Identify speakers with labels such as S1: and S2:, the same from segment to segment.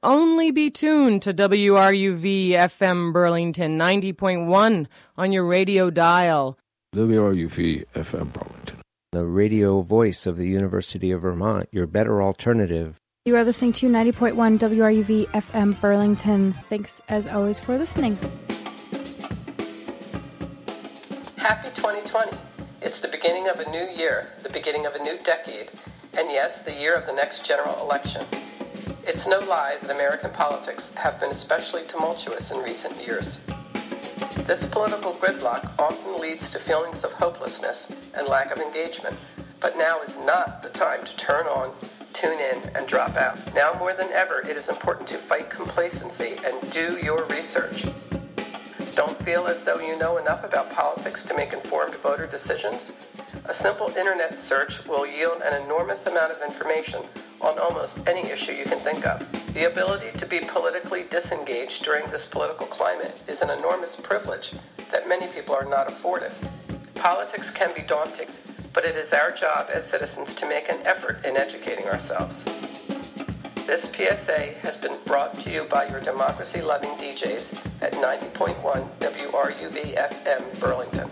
S1: only be tuned to WRUV FM Burlington 90.1 on your radio dial.
S2: WRUV FM Burlington.
S3: The radio voice of the University of Vermont, your better alternative.
S4: You are listening to 90.1 WRUV FM Burlington. Thanks, as always, for listening.
S5: Happy 2020. It's the beginning of a new year, the beginning of a new decade, and yes, the year of the next general election. It's no lie that American politics have been especially tumultuous in recent years. This political gridlock often leads to feelings of hopelessness and lack of engagement, but now is not the time to turn on, tune in, and drop out. Now more than ever, it is important to fight complacency and do your research. Don't feel as though you know enough about politics to make informed voter decisions? A simple internet search will yield an enormous amount of information on almost any issue you can think of. The ability to be politically disengaged during this political climate is an enormous privilege that many people are not afforded. Politics can be daunting, but it is our job as citizens to make an effort in educating ourselves. This PSA has been brought to you by your democracy-loving DJs at 90.1 WRUV FM Burlington.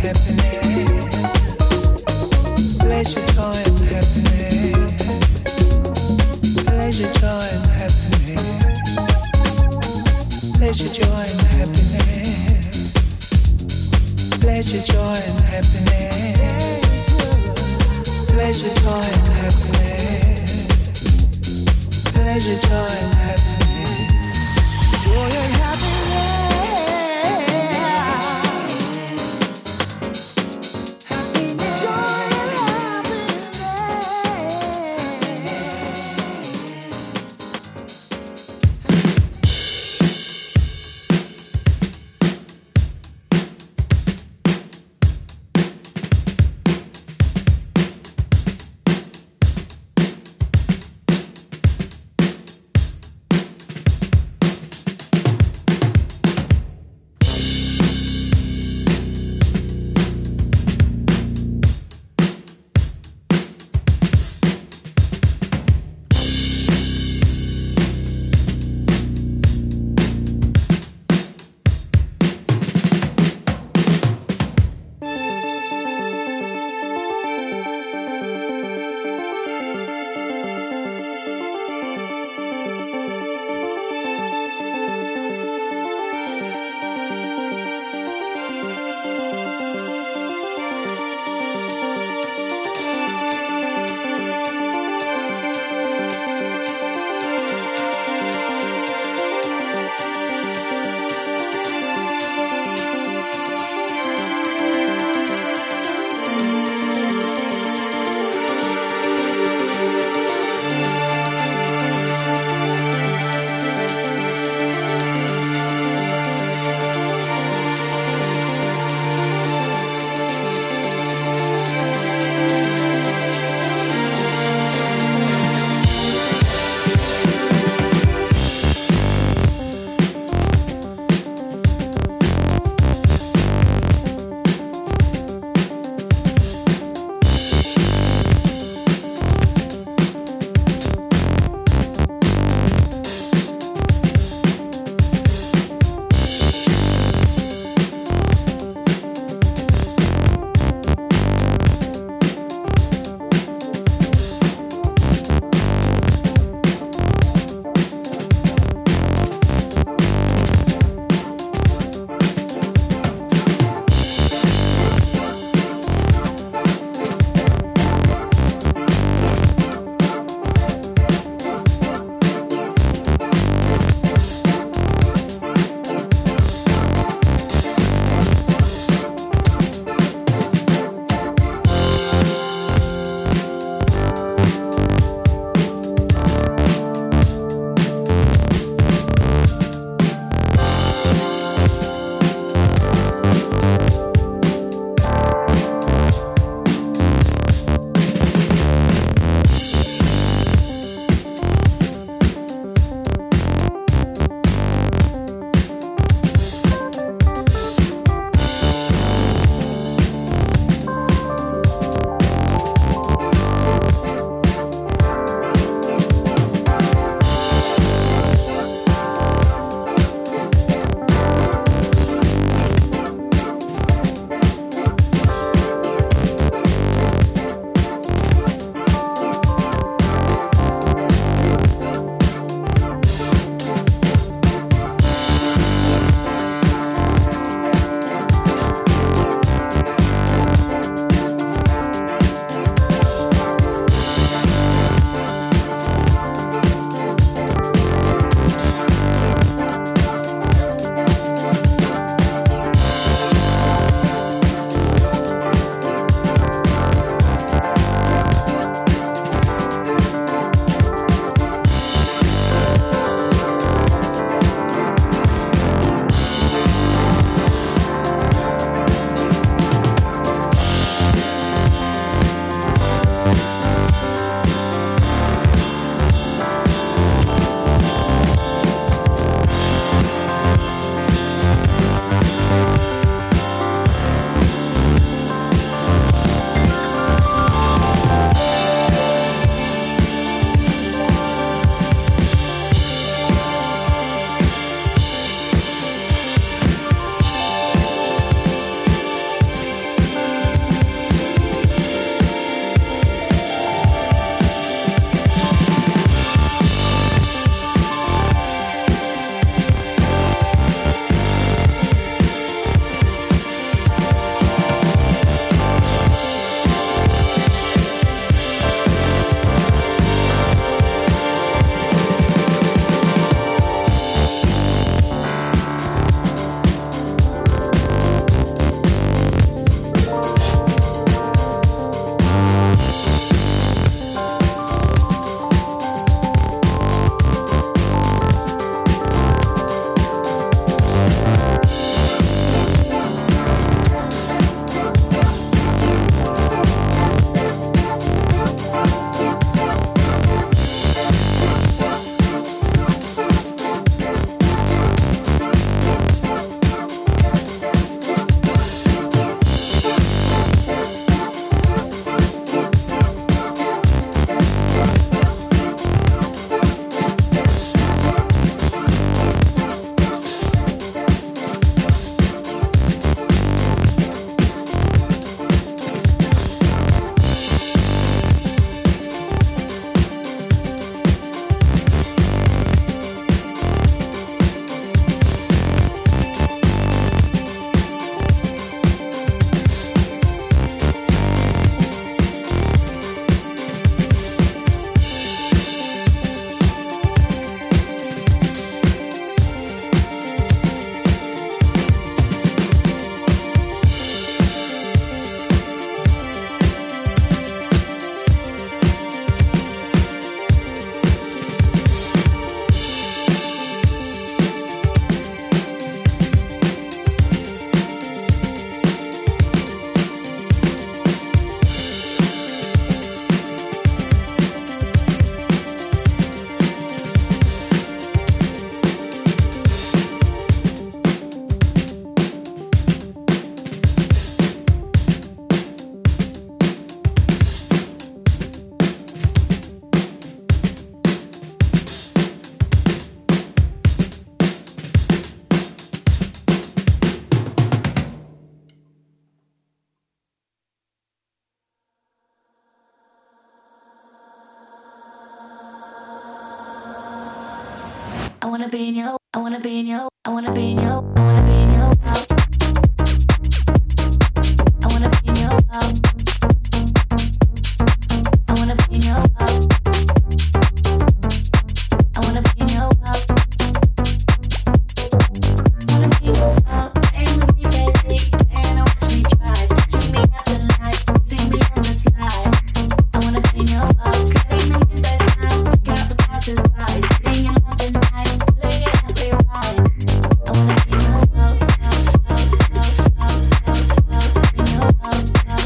S6: happiness. Pleasure, joy, and happiness. Pleasure, joy, and happiness. Pleasure, joy, and happiness. Pleasure, joy, and happiness. Pleasure, joy, and happiness. Pleasure, joy, and happiness. Joy and happiness.
S7: wanna be in your, I wanna be in your, I wanna be in your, I wanna be in your world. I wanna be in your world. I wanna be in your world. I wanna be in your world. I wanna be in your world. Ain't with me, baby, and watch me try. Touching me up the lights, see me on the slide. I wanna be in your world. Sliding in the daytime, pick out the passes by. Sitting in London nights, playing it up, rewind. I wanna be in your world. In your world.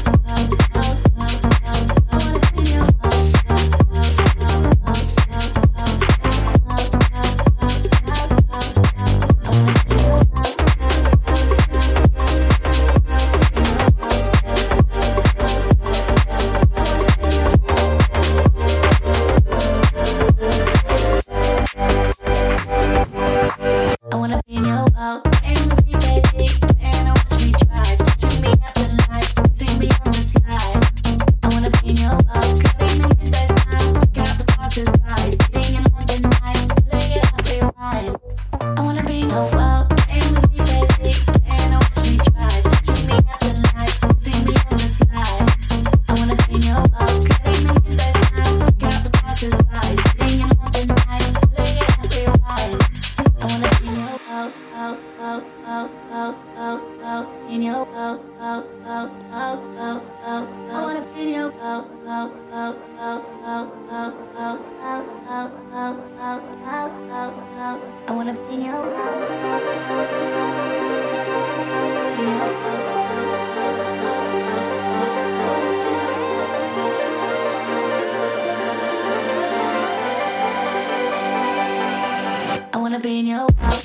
S7: I wanna be in your world. I wanna be in your world. Ain't with me, baby, and watch me try. Touching me up the lights, see me on the slide. I wanna be in your world. Sliding in the daytime, pick out the passes by. Sitting in London nights, playing it up, rewind. I wanna be in your world. Ain't with me, baby, and watch me try. Touching me up the lights, see me on the slide. I wanna be in your world. Sliding in the daytime, pick out the passes by. Sitting in London nights, playing it up, rewind. I wanna be in your world, in your world, I wanna be in your world, I wanna be in your I wanna be in your world.